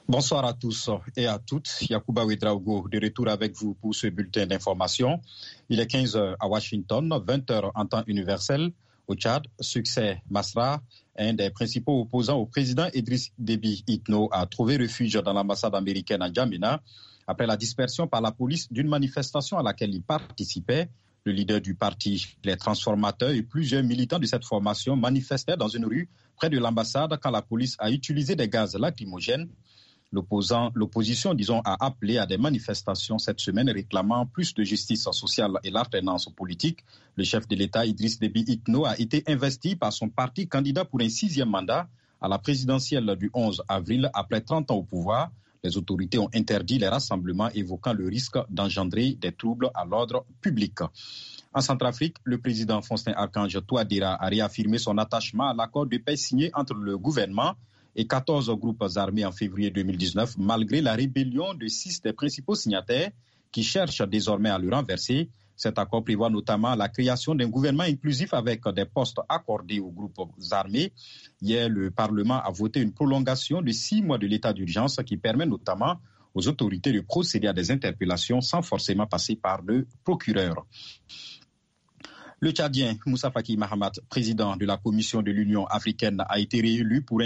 Bonsoir à tous et à toutes. Yacouba Ouedraogo de retour avec vous pour ce bulletin d'information. Il est 15h à Washington, 20h en temps universel. Au Tchad, Succès Masra, un des principaux opposants au président Idriss Déby Itno, a trouvé refuge dans l'ambassade américaine à N'Djamena après la dispersion par la police d'une manifestation à laquelle il participait. Le leader du parti Les Transformateurs et plusieurs militants de cette formation manifestaient dans une rue près de l'ambassade quand la police a utilisé des gaz lacrymogènes. L'opposition, a appelé à des manifestations cette semaine réclamant plus de justice sociale et l'alternance politique. Le chef de l'État, Idriss Déby Itno, a été investi par son parti candidat pour un 6e mandat à la présidentielle du 11 avril après 30 ans au pouvoir. Les autorités ont interdit les rassemblements évoquant le risque d'engendrer des troubles à l'ordre public. En Centrafrique, le président Faustin-Archange Touadéra a réaffirmé son attachement à l'accord de paix signé entre le gouvernement et 14 groupes armés en février 2019, malgré la rébellion de 6 des principaux signataires qui cherchent désormais à le renverser. Cet accord prévoit notamment la création d'un gouvernement inclusif avec des postes accordés aux groupes armés. Hier, le Parlement a voté une prolongation de 6 mois de l'état d'urgence qui permet notamment aux autorités de procéder à des interpellations sans forcément passer par le procureur. Le Tchadien Moussa Faki Mahamat, président de la Commission de l'Union africaine, a été réélu pour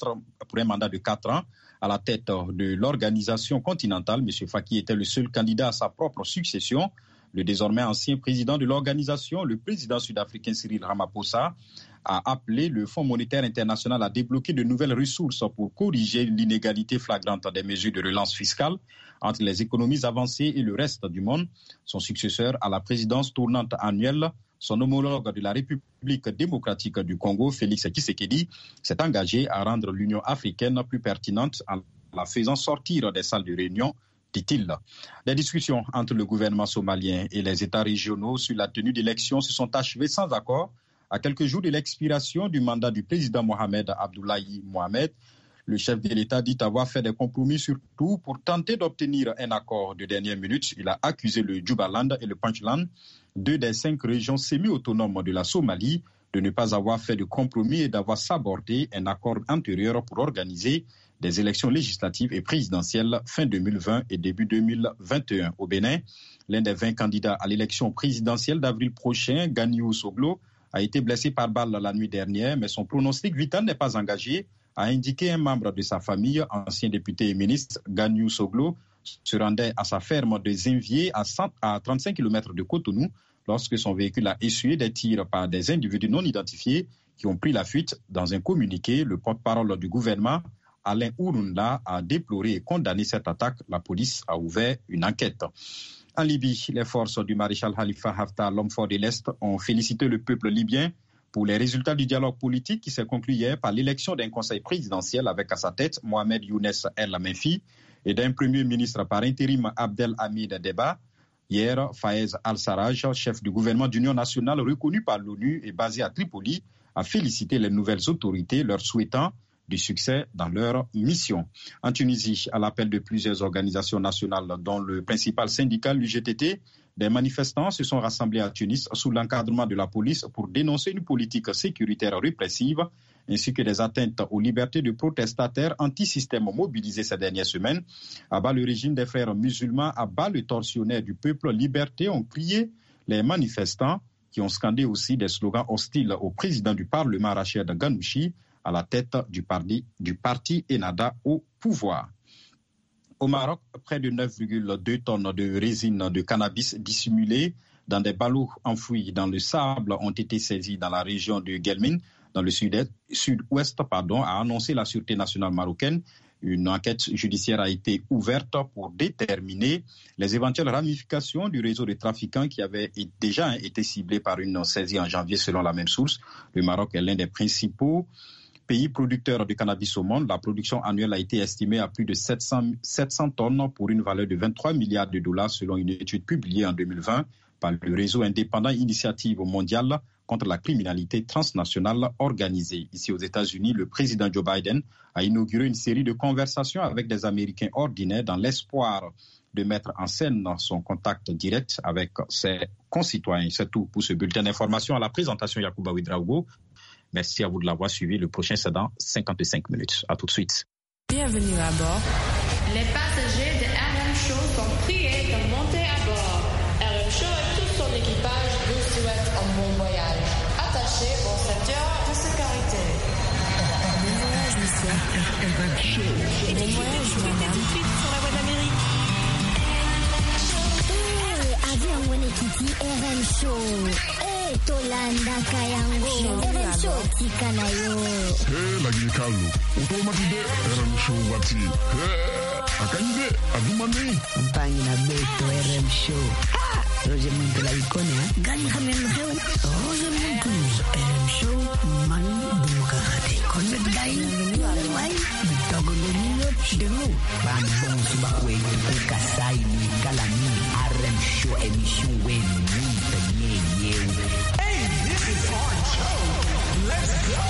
un mandat de 4 ans à la tête de l'organisation continentale. M. Faki était le seul candidat à sa propre succession. Le désormais ancien président de l'organisation, le président sud-africain Cyril Ramaphosa, a appelé le Fonds monétaire international à débloquer de nouvelles ressources pour corriger l'inégalité flagrante des mesures de relance fiscale entre les économies avancées et le reste du monde. Son successeur à la présidence tournante annuelle, son homologue de la République démocratique du Congo, Félix Tshisekedi, s'est engagé à rendre l'Union africaine plus pertinente en la faisant sortir des salles de réunion, dit-il. Les discussions entre le gouvernement somalien et les États régionaux sur la tenue d'élections se sont achevées sans accord à quelques jours de l'expiration du mandat du président Mohamed Abdoulaye Mohamed. Le chef de l'État dit avoir fait des compromis surtout pour tenter d'obtenir un accord de dernière minute. Il a accusé le Jubaland et le Puntland, 2 des 5 régions semi-autonomes de la Somalie, de ne pas avoir fait de compromis et d'avoir sabordé un accord antérieur pour organiser des élections législatives et présidentielles fin 2020 et début 2021. Au Bénin, l'un des 20 candidats à l'élection présidentielle d'avril prochain, Ganiou Soglo, a été blessé par balle la nuit dernière, mais son pronostic vital n'est pas engagé, a indiqué un membre de sa famille, ancien député et ministre. Ganiou Soglo se rendait à sa ferme de Zinvier à 35 km de Cotonou lorsque son véhicule a essuyé des tirs par des individus non identifiés qui ont pris la fuite. Dans un communiqué, le porte-parole du gouvernement, Alain Ourounda, a déploré et condamné cette attaque. La police a ouvert une enquête. En Libye, les forces du maréchal Khalifa Haftar, l'homme fort de l'Est, ont félicité le peuple libyen pour les résultats du dialogue politique qui s'est conclu hier par l'élection d'un conseil présidentiel avec à sa tête Mohamed Younes El Menfi et d'un premier ministre par intérim Abdelhamid Deba. Hier, Fayez Al-Sarraj, chef du gouvernement d'union nationale reconnu par l'ONU et basé à Tripoli, a félicité les nouvelles autorités, leur souhaitant du succès dans leur mission. En Tunisie, à l'appel de plusieurs organisations nationales, dont le principal syndicat, l'UGTT, des manifestants se sont rassemblés à Tunis sous l'encadrement de la police pour dénoncer une politique sécuritaire répressive ainsi que des atteintes aux libertés de protestataires anti-système mobilisés ces dernières semaines. À bas le régime des frères musulmans, à bas le tortionnaire du peuple, liberté, ont crié les manifestants qui ont scandé aussi des slogans hostiles au président du Parlement, Rached Ghannouchi, à la tête du parti Ennahda au pouvoir. Au Maroc, près de 9,2 tonnes de résine de cannabis dissimulée dans des ballots enfouis dans le sable ont été saisies dans la région de Guelmim, dans le sud-ouest, a annoncé la Sûreté nationale marocaine. Une enquête judiciaire a été ouverte pour déterminer les éventuelles ramifications du réseau de trafiquants qui avait déjà été ciblé par une saisie en janvier selon la même source. Le Maroc est l'un des principaux pays producteurs de cannabis au monde. La production annuelle a été estimée à plus de 700 tonnes pour une valeur de 23 milliards de dollars selon une étude publiée en 2020 par le réseau indépendant Initiative mondiale contre la criminalité transnationale organisée. Ici aux États-Unis, le président Joe Biden a inauguré une série de conversations avec des Américains ordinaires dans l'espoir de mettre en scène son contact direct avec ses concitoyens. C'est tout pour ce bulletin d'information. À la présentation, Yacouba Ouedraogo. Merci à vous de l'avoir suivi. Le prochain, c'est dans 55 minutes. À tout de suite. Bienvenue à bord. Les passagers de RM Show sont priés de monter à bord. RM Show et tout son équipage vous souhaitent un bon voyage. Attachez vos ceintures de sécurité. Bon voyage, monsieur. RM Show. Bon voyage, madame. Tout de suite sur la voie d'Amérique. Avion Wenekiti RM Show. Tolanda Kayango. RM Show Tikanayo. Lagi kalu. Otomatide RM Show wati. Akanje adumane. Mpangi na beto RM Show. Roger Muntu la ikone ha. Gani khamen kheu. Roger Muntu RM Show man demokrate. Konne dai. Wai. Bitogo leniyo demo. Ban bon suba we kasai ni kalani RM Show émission we ni tanye yew. Hey, this is our show. Let's go.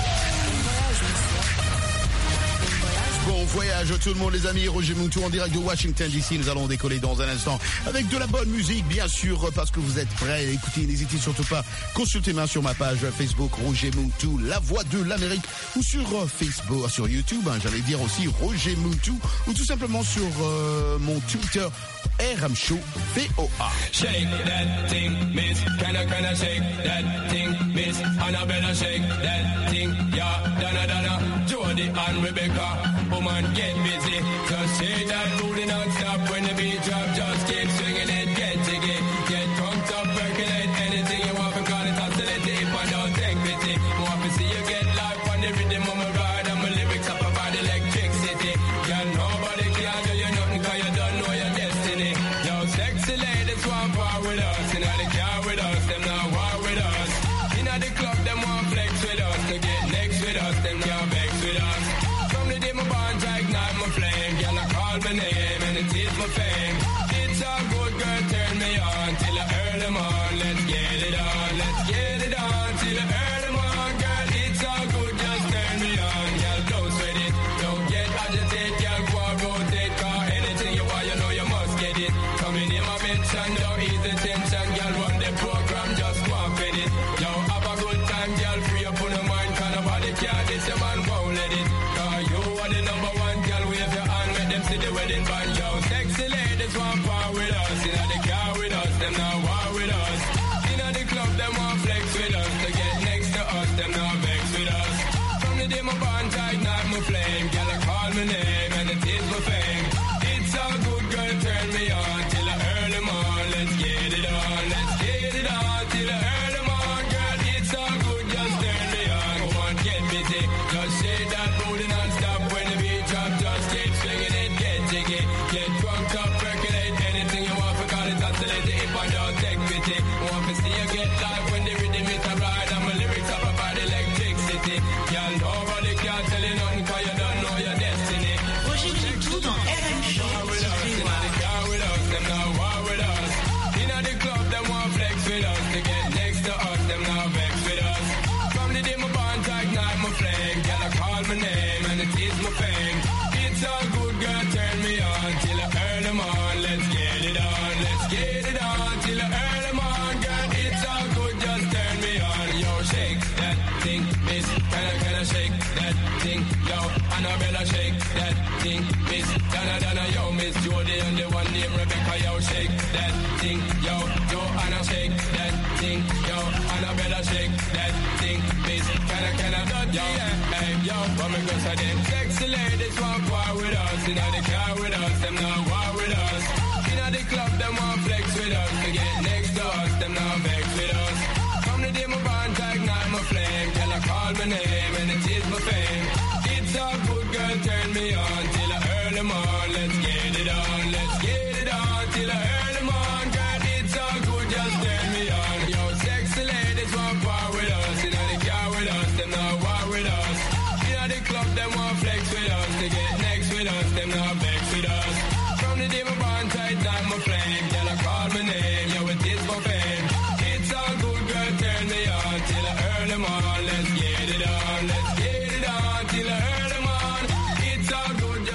Bon voyage tout le monde les amis, Roger Muntu en direct de Washington DC. Nous allons décoller dans un instant avec de la bonne musique bien sûr parce que vous êtes prêts. Écoutez, n'hésitez surtout pas, consultez-moi sur ma page Facebook Roger Muntu, la voix de l'Amérique, ou sur Facebook, sur YouTube, j'allais dire aussi Roger Muntu, ou tout simplement sur mon Twitter RM Show VOA. Shake that thing, miss. Can I shake that thing, miss? Annabella shake that thing, yeah. Donna, Jody and Rebecca. Woman, get busy. Just shake that booty non-stop. When the beat drop, just keep swinging it. Get jiggy, get drunk up, percolate. Anything you want, call it oscillate. If I don't take pity, want to see you get life on the rhythm of my ride. And my lyrics up about electricity. Girl, nobody can do you nothing 'cause you don't know your destiny. Yo, sexy ladies want war with us. You know they car with us, them not war with us. You know the club, them want flex with us. To get next with us, them can't vex with us. From the day my bonds ignite my flame, girl I call my name and it is my fame. It's all good, girl, turn me on till I earn them on. Let's get it on, let's get it on till I earn them on, girl. It's all good, just turn me on, girl. Don't sweat it, don't get agitated, girl. Go and rotate, 'cause anything you want, you know you must get it. Coming in my mention, don't ease the tension, girl. Run the program, just go and fit it. Yo, have a good time, girl. Free up on the mind, 'cause nobody can this, your man won't let it. 'Cause you are the number one, girl. Wave your hand, make them see the wedding band. Yo, sexy ladies want power with us. You know the car with us, them not war with us. You know the club, them want flex with us. To get next to us, them not vex with us. From the day my bond ignite my flame, girl I call my name and it is my fame. It's all good, girl, turn me on till I earn them on. Let's get it on, let's get it on till I earn them on, girl. It's all good, just turn me on. Come on, get busy, just shake that booty non-stop. When the beat drop, just keep swinging it, get jiggy, get drunk up, percolate. Anything you want, call it oscillate. If I don't take pity, want to see you get live when the rhythm is a ride. And my lyrics up about electricity. Y'all nobody can tell you nothing 'cause you don't know your destiny. Roger Muntu dans RM Show. With us, you know the car with us, them not war with us. You know the club, them want flex with us. To get next to us, them not vex with us. From the day my bond ignite my flame, girl I call my name and it is my fame. It's all good, girl, turn me on till I earn them on. Let's get it on, let's get it on till I earn them on, girl. It's all good, just turn me on. Yo, shake that thing, miss. Can I shake that thing? Yo, Annabella shake that thing, miss. Donna, yo, Miss Jody and the one named Rebecca, yo, shake that thing, yo, Anna shake that thing, yo, Annabella shake that thing, miss. Can I, yo, hey, yo, come and go so then. Sexy ladies want war with us, you know the car with us, them not war with us. You know the club, them want flex with us. To get next to us, them not vex with us. From the day my bond ignite my flame, girl I call my name and it is my fame. It's all good, girl, turn me on till I earn them on. Let's get it on, let's get it on till I earn them on, girl. It's all good, just turn me on. Yo, sexy ladies want power with us. You know the car with us, them not war with us. You know the club, them want flex with us. To get next with us, them not vex with us. From the day my bond tight, not my flame, girl I call my name, yo, it is my fame. It's all good, girl, turn me on till I earn them on. Let's get it on, let's get it on till I earn them on. It's all good, just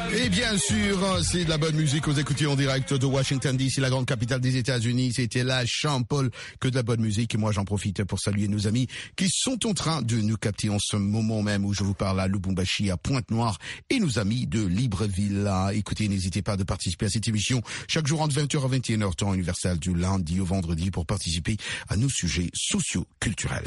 Bien sûr, c'est de la bonne musique. Vous écoutez en direct de Washington DC, la grande capitale des États-Unis. C'était là, Jean-Paul, que de la bonne musique. Et moi, j'en profite pour saluer nos amis qui sont en train de nous capter en ce moment même où je vous parle à Lubumbashi, à Pointe-Noire, et nos amis de Libreville. Écoutez, n'hésitez pas de participer à cette émission chaque jour entre 20h à 21h, temps universel, du lundi au vendredi, pour participer à nos sujets socio-culturels.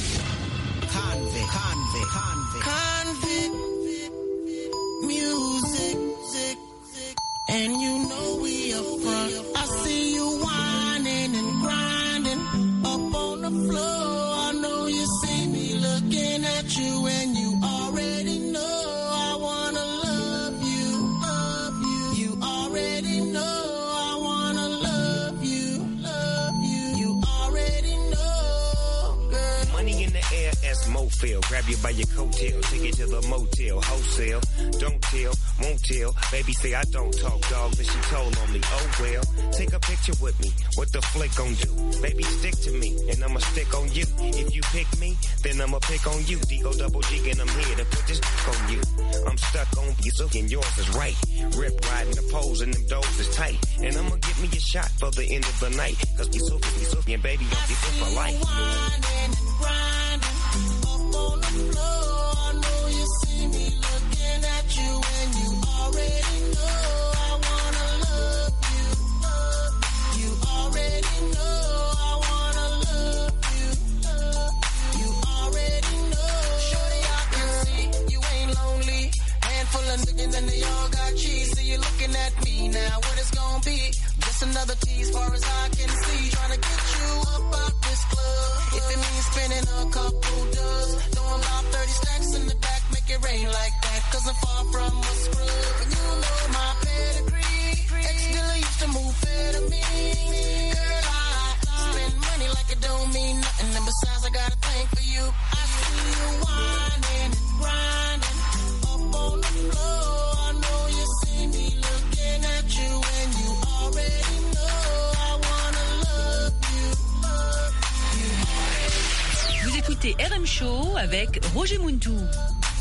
And you know we up front. I see you whining and grinding up on the floor. I know you see me looking at you, and you already know I wanna love you, love you. You already know I wanna love you, love you. You already know, girl. Money in the air as Mofil. Grab you by your coattail, take it to the motel, wholesale. Don't tell, won't tell. Baby say I don't talk, dog, but she told on me. Oh well, take a picture with me. What the flick gon' do? Baby, stick to me, and I'ma stick on you. If you pick me, then I'ma pick on you. D-O double G, and I'm here to put this on you. I'm stuck on you, and yours is right. Rip riding the poles, and them doors is tight. And I'ma give me a shot for the end of the night. Cause we so, and baby, don't be so for life. Whining and grinding up on the floor. I know you see me looking at you, and you already know I wanna love you, love you. You already know I wanna love you, love you. You already know. Shorty, I can see you ain't lonely. Handful of niggas and they all got cheese. So you looking at me now, what it's gonna be? Just another tease far as I can see. Trying to get you up out this club. If it means spending a couple dubs, throwing about 30 stacks in the back, make it rain like that. Cause I'm far from a scrub. And you know my pedigree. Ex-dealer used to move fair to me. Girl, I spend money like it don't mean nothing. And besides, I got a thing for you. I see you whining and grinding up on the floor. I know you see me looking at you, and you already know I wanna love you, love you. Vous écoutez RM Show avec Roger Muntu. You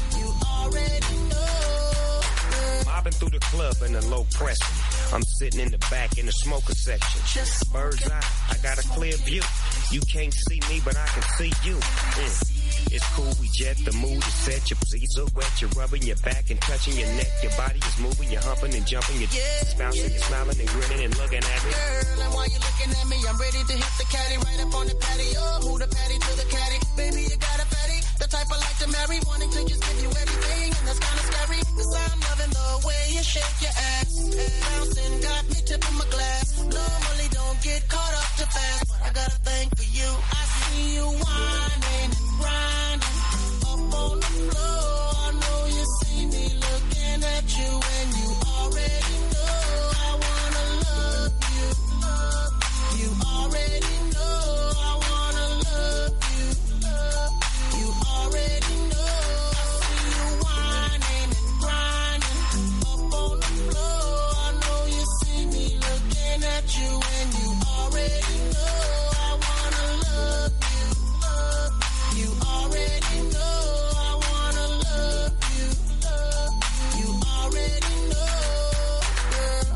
already know. Mobbing through the club in a low pressure. I'm sitting in the back in the smoker section. Bird's eye, I got a clear view. You can't see me, but I can see you. It's cool, we jet, the mood is set. Your seats are wet, you're rubbing your back and touching your neck. Your body is moving, you're humping and jumping. You're bouncing, you're smiling and grinning and looking at me. Girl, and while you're looking at me, I'm ready to hit the caddy right up on the patio. Move the patty to the caddy. Baby, you got a fatty, the type I like to marry. Wanting to just give you everything, and that's kinda scary. Cause I'm loving the way you shake your ass. Bouncing got me tipping my glass. Normally don't get caught up too fast, but I got a thing for you. I see you whining and grinding up on the floor. I know you see me looking at you, and you already know I wanna love you, love you. You already know I wanna love you, love you. You already know. I see you whining and grinding up on the floor. I know you see me looking at you, and you already know I wanna love you, love you. You already know I wanna love you, love you. You already know, girl.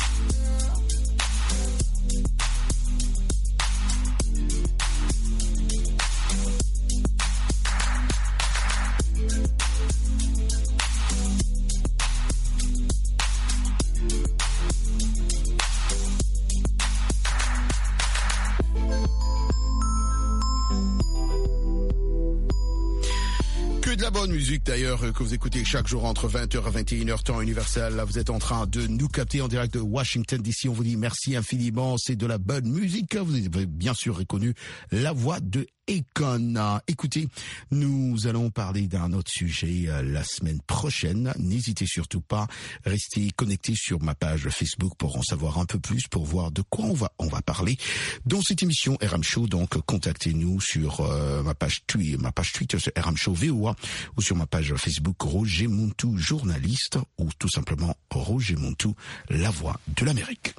Que de la bonne musique d'ailleurs que vous écoutez chaque jour entre 20h à 21h temps universel. Là, vous êtes en train de nous capter en direct de Washington DC. On vous dit merci infiniment. C'est de la bonne musique. Vous avez bien sûr reconnu la voix de Akon. Écoutez, nous allons parler d'un autre sujet la semaine prochaine. N'hésitez surtout pas, restez connectés sur ma page Facebook pour en savoir un peu plus, pour voir de quoi on va parler dans cette émission RM Show. Donc, contactez-nous sur ma page Twitter, c'est RM Show VOA, ou sur ma page Facebook Roger Muntu journaliste, ou tout simplement Roger Muntu, la voix de l'Amérique.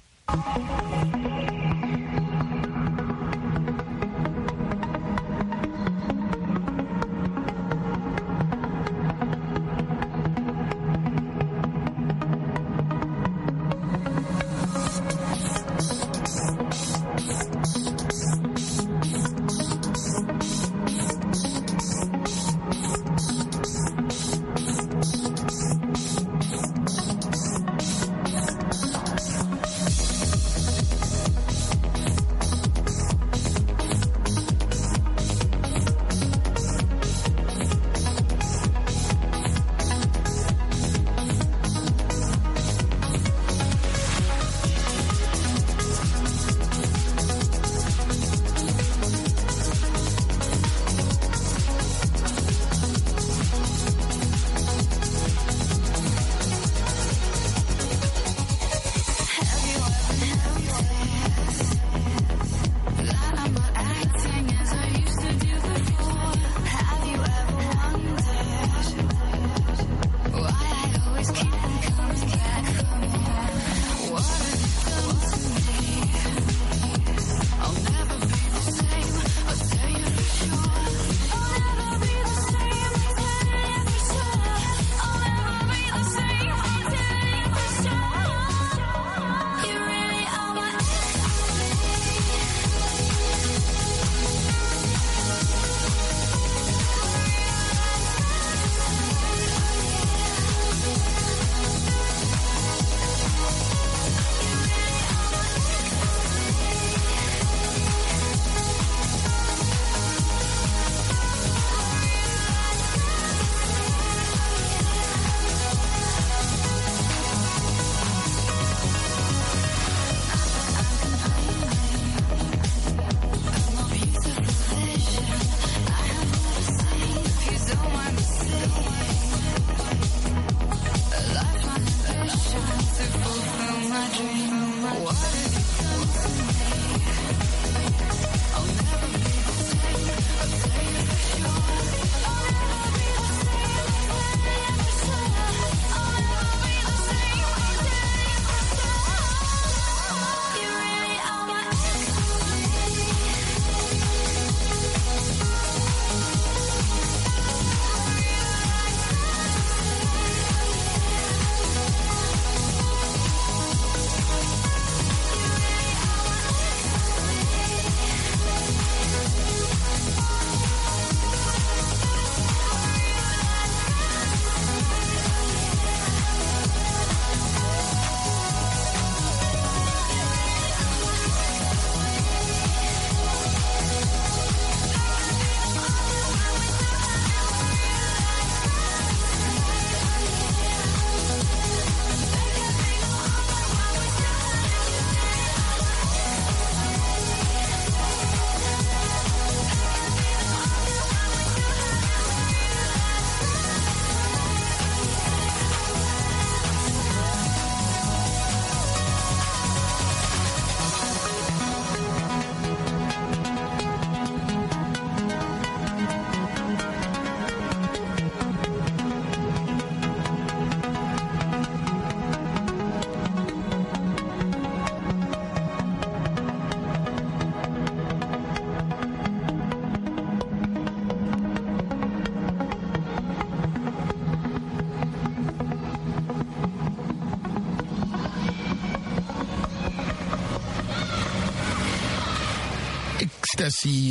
Ecstasy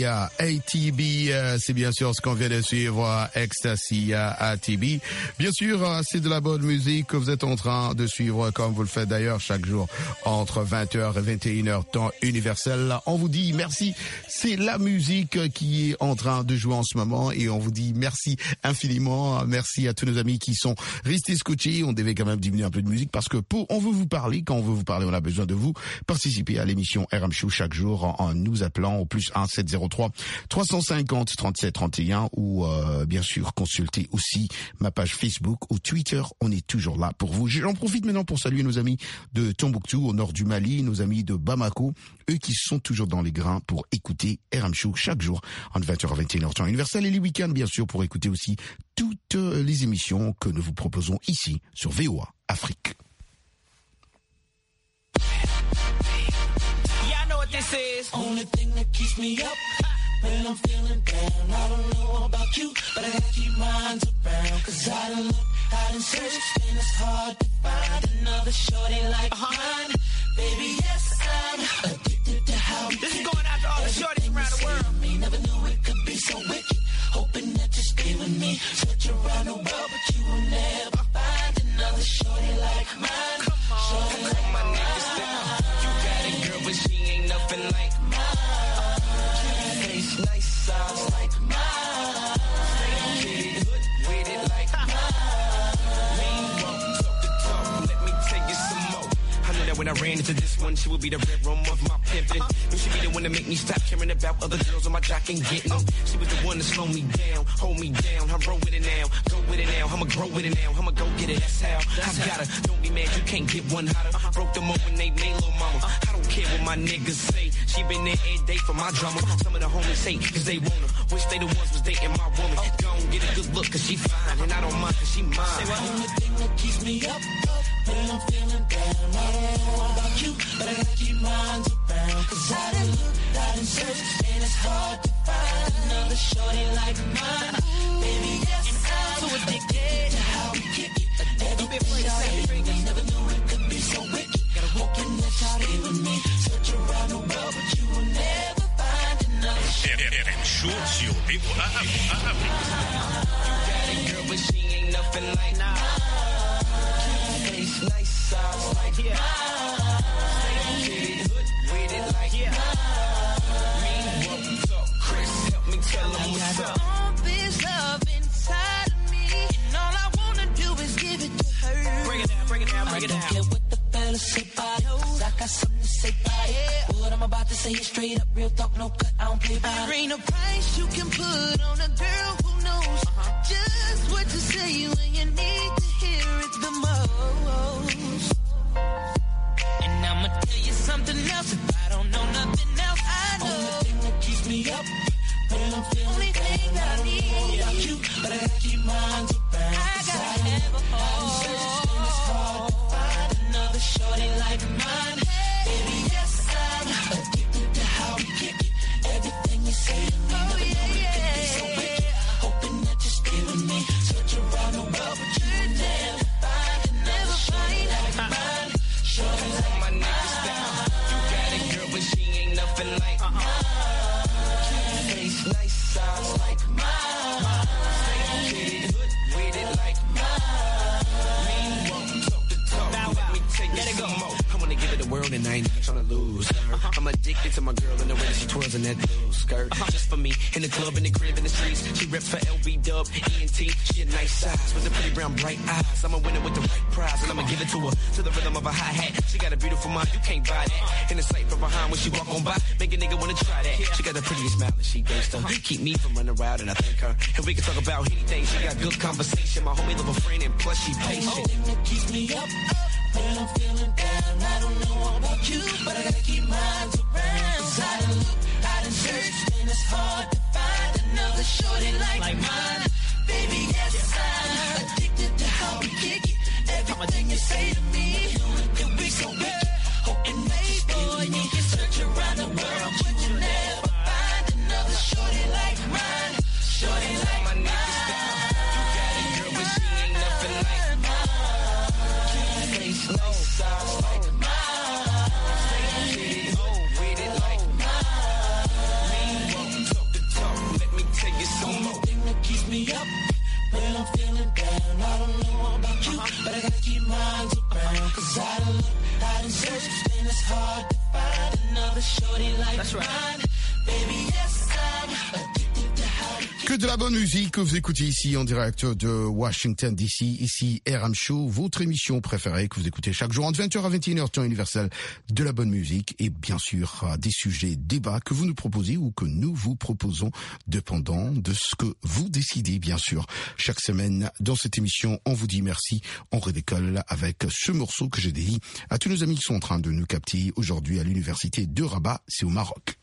ATB, c'est bien sûr ce qu'on vient de suivre, Ecstasy ATB. Bien sûr, c'est de la bonne musique que vous êtes en train de suivre, comme vous le faites d'ailleurs chaque jour entre 20h et 21h, temps universel. On vous dit merci, c'est la musique qui est en train de jouer en ce moment et on vous dit merci infiniment. Merci à tous nos amis qui sont restés scotchés. On devait quand même diminuer un peu de musique parce que on veut vous parler. Quand on veut vous parler, on a besoin de vous. Participer à l'émission RM Show chaque jour en nous appelant au plus 1 703 350 37 31 ou bien sûr consulter aussi ma page Facebook ou Twitter. On est toujours là pour vous. J'en profite maintenant pour saluer nos amis de Tombouctou au nord du Mali, nos amis de Bamako, eux qui sont toujours dans les grains pour écouter RM Show chaque jour entre 20h à 21h temps universel et les week-ends bien sûr pour écouter aussi toutes les émissions que nous vous proposons ici sur VOA Afrique. This is only thing that keeps me up when I'm feeling down. I don't know about you, but I gotta keep minds around. Cause I done look, I done searched, and it's hard to find another shorty like mine. Baby, yes, I'm addicted to how we This is going out to all the shorties around the world. me. Never knew it could be so wicked. Hoping that you stay with me. Search around the world, but you will never find another shorty like mine. Shorty like mine. You got a girl, but she ain't nothing like mine. Face nice, size like mine. Straight hood with it like mine. Mean won't talk the talk, let me tell you some more. I knew that when I ran into this one, she would be the red room of my pimpin'. Knew she'd be the one to make me stop caring about other girls on my jock and getting them. She was the one to slow me down, hold me down. I roll with it now, go with it now. I'ma grow with it now, I'ma go get it, that's how. I got her, don't be mad, you can't get one hotter. Broke them up when they made little mama. I don't care what my niggas say. She been there every day for my drama. Some of the homies hate cause they want her. Wish they the ones was dating my woman. Go and get a good look cause she fine. And I don't mind cause she mine. The only thing that keeps me up when I'm feeling down. I don't know about you, but I gotta keep minds around. Cause I done looked, I done searched, and it's hard to find another shorty like mine. Baby, yes, I'm so addicted to how we kick it. Everything I we never knew it could be so wicked. Hoping that y'all stay with me. Search around the world, but you will never find another shorty. RM Show sur VOA Afrique. You got a girl, but she ain't nothing like nah. Face nice, size like mine. Straight hood with it like mine. Mean won't talk, Chris, help me tell them what's up. All this love inside of me, and all I wanna do is give it to her. Bring it down, bring it down, bring it down. I don't care what the fellas say about it, 'cause I got something to say about it. What I'm about to say is straight up, real talk, no cut, I don't play about it. There ain't a price you can put on a girl who knows just what to say. you need to hear it the most. And I'ma tell you something else. If I don't know nothing else, I know. Only thing that keeps me up when I'm feeling only thing that I need. About you, but I gotta keep mine around. I gotta have a hold. It's hard to find another shorty like mine. Baby, yes, I'm addicted to how we kick it. Everything you say to me, never know it could be so wicked. Hoping that you're scaring me. Search around the world, but you never find another shorty like mine. Shorty like my niggas down. You got it, girl, but she ain't nothing like mine. Face nice, size like mine. Straight with it, hood with it like mine. Mean won't talk the talk. Now let me take it some more. I wanna give it the world and I ain't tryna lose. I'm addicted to my girl and the way that she twirls in that blue skirt. Just for me, in the club, in the crib, in the streets. She reps for LB Dub, ENT. She a nice size with the pretty brown bright eyes. I'ma win it with the right prize and I'ma give it to her to the rhythm of a hi-hat. She got a beautiful mind, you can't buy that. In the sight from behind when she walk on by, make a nigga wanna try that. She got the prettiest smile and she gangsta. Keep me from running wild and I thank her. And we can talk about anything. She got good conversation. My homie love a friend and plus she patient. Only thing that keeps me up when I'm feeling down. I don't know about you, but I gotta keep mine around. Cause I done look, I done searched, and it's hard to find another shorty like mine. Baby, yes, I'm addicted to how we kick it. Everything you say to me, it be so wicked. Hoping that you boy, you can search around the world, but you never find another shorty like mine. Shorty like my niggas down. You got it, girl, but she ain't nothing like mine. Face nice, size like mine. Straight with it, hood with it like mine. Mean won't talk the talk. Let me tell you some more. Only thing that keeps me up when I'm feeling down. I don't know about you, but I gotta keep mine around. Cause I done look, I done searched, and it's hard to find another shorty like mine. Baby, yes, I'm addicted to how we Que de la bonne musique que vous écoutez ici en direct de Washington DC, ici RM Show, votre émission préférée que vous écoutez chaque jour entre 20h à 21h, temps universel, de la bonne musique et bien sûr des sujets, débats que vous nous proposez ou que nous vous proposons dépendant de ce que vous décidez bien sûr. Chaque semaine dans cette émission, on vous dit merci, on redécolle avec ce morceau que j'ai dédié à tous nos amis qui sont en train de nous capter aujourd'hui à l'université de Rabat, c'est au Maroc.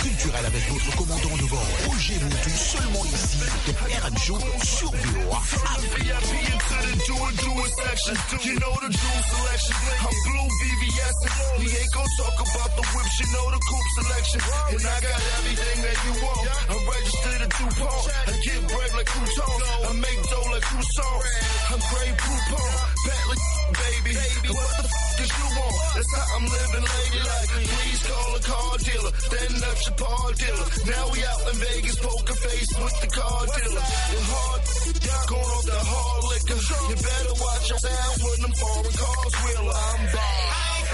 culturel avec votre commandant de bord, Roger Moutou, seulement ici, dans RM Show sur VOA. You know the jewel selection. I'm blue VVS. We ain't gon' talk about the whips, you know the coupe selection. And I got everything that you want. I'm registered to DuPont. I get bread like croutons. I make dough like croissants. I'm Grey Poupon. Bat like baby. And what the f*** is you want? That's how I'm living ladylike. Please call a car dealer. Then up your paw dealer. Now we out in Vegas, poker face with the car dealer. The hard going off the hard liquor. You better watch your sound when them foreign cars wheel. I'm bald.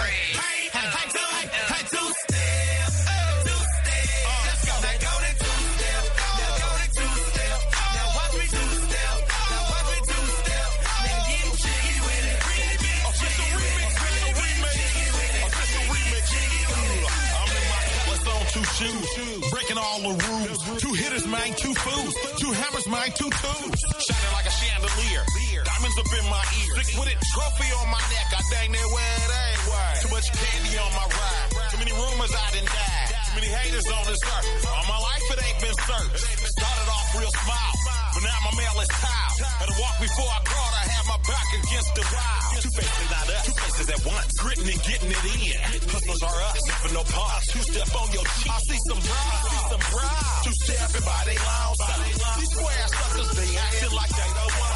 Breaking all the rules. 2 hitters, man, 2 fools. 2 hammers, man, 2 tools. Shining like a chandelier. Diamonds up in my ear. Stick with it. Trophy on my neck. I dang near where it ain't where. Too much candy on my ride. Too many rumors I done died. Too many haters on this earth. All my life it ain't been searched. Started off real smile, but now my mail is tile. Had to walk before I crawled. I had my back against the wall. 2 faces, not us. 2 faces at once. Gritting and getting it in. Hustlers are us. Never no pause. 2-step on your cheek. I see some bras. 2-step everybody loud. These square suckers, they acting like they don't know.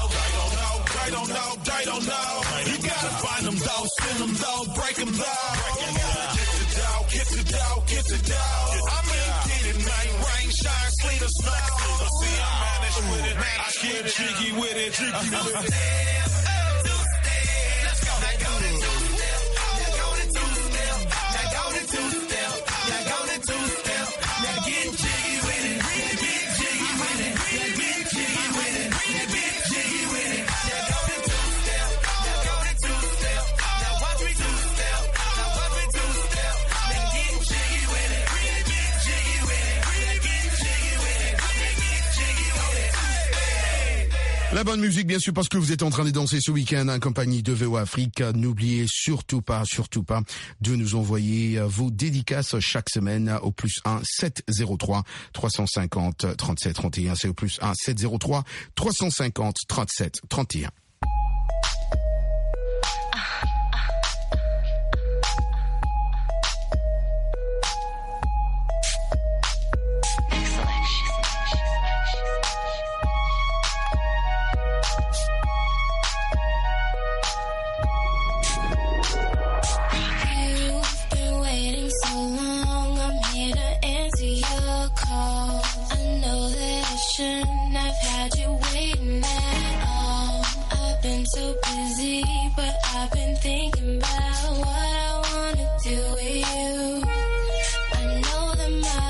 They don't know. You gotta find them though, send them though, break them though. Get the dough. I'm in get it, man. Rain, shine, sleet, or snow. See, I manage with it. I get jiggy with it. Let's go. Now go to 2-step. Now go to 2-step. Now go to 2-step. Now go to 2-step. Now get jiggy with it. Get jiggy with it. Get jiggy with it. Get jiggy with it. Now go to 2-step. Now go to 2-step. Now watch me 2-step. Now watch me 2-step. Now get jiggy with it. Get jiggy with it. Get jiggy with it. Get jiggy with it. La bonne musique, bien sûr, parce que vous êtes en train de danser ce week-end en compagnie de VOA Afrique. N'oubliez surtout pas de nous envoyer vos dédicaces chaque semaine au +1 703 350 37 31. C'est au +1 703 350 37 31.